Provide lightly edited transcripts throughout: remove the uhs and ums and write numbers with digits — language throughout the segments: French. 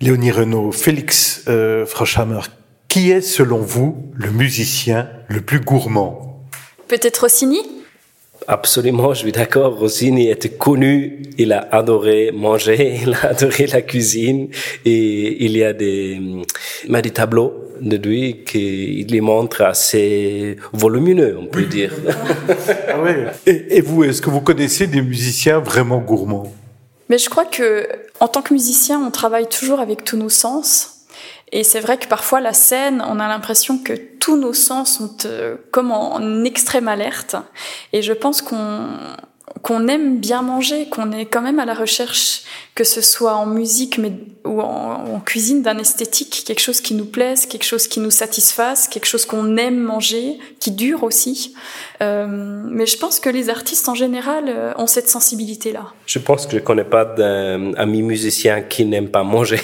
Léonie Renaud, Félix Froschhammer, qui est selon vous le musicien le plus gourmand? Peut-être Rossini? Absolument, je suis d'accord. Rossini était connu, il a adoré manger, il a adoré la cuisine et il y a des tableaux de lui qui les montrent assez volumineux, on peut dire. Ah ouais. Et vous, est-ce que vous connaissez des musiciens vraiment gourmands? Mais je crois que en tant que musicien, on travaille toujours avec tous nos sens. Et c'est vrai que parfois, la scène, on a l'impression que tous nos sens sont comme en extrême alerte. Et je pense qu'on aime bien manger, qu'on est quand même à la recherche, que ce soit en musique ou en cuisine, d'un esthétique, quelque chose qui nous plaise, quelque chose qui nous satisfasse, quelque chose qu'on aime manger, qui dure aussi. Mais je pense que les artistes en général ont cette sensibilité-là. Je pense que je connais pas d'amis musiciens qui n'aiment pas manger.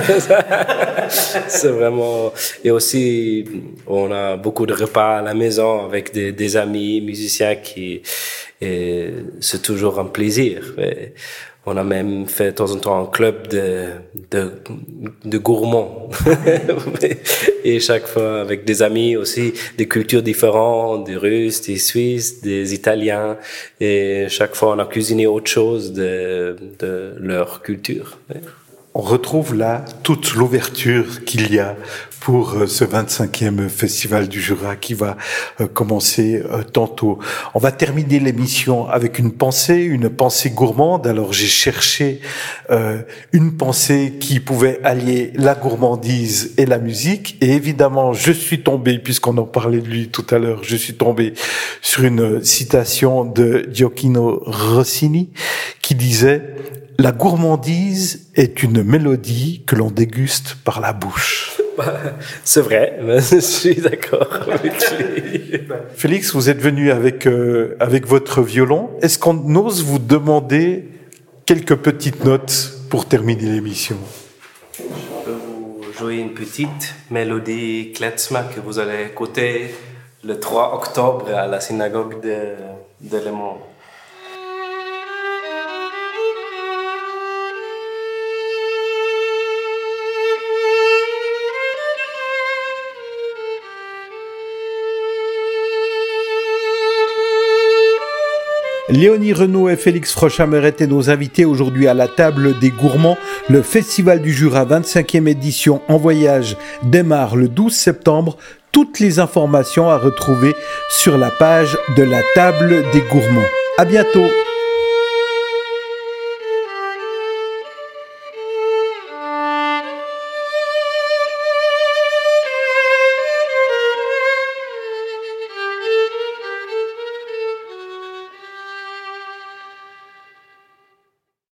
C'est vraiment... Et aussi, on a beaucoup de repas à la maison avec des amis musiciens c'est toujours un plaisir. On a même fait de temps en temps un club de gourmands. Et chaque fois avec des amis aussi, des cultures différentes, des Russes, des Suisses, des Italiens. Et chaque fois, on a cuisiné autre chose de leur culture. On retrouve là toute l'ouverture qu'il y a pour ce 25e Festival du Jura qui va commencer tantôt. On va terminer l'émission avec une pensée gourmande. Alors j'ai cherché une pensée qui pouvait allier la gourmandise et la musique. Et évidemment, je suis tombé, puisqu'on en parlait de lui tout à l'heure, je suis tombé sur une citation de Gioacchino Rossini qui disait: la gourmandise est une mélodie que l'on déguste par la bouche. C'est vrai, je suis d'accord avec lui. Félix, vous êtes venu avec votre violon. Est-ce qu'on ose vous demander quelques petites notes pour terminer l'émission? Je peux vous jouer une petite mélodie klezmer que vous allez écouter le 3 octobre à la synagogue de Le Mans. Léonie Renaud et Félix Froschhammer étaient nos invités aujourd'hui à la table des gourmands. Le Festival du Jura 25e édition en voyage démarre le 12 septembre. Toutes les informations à retrouver sur la page de la table des gourmands. À bientôt.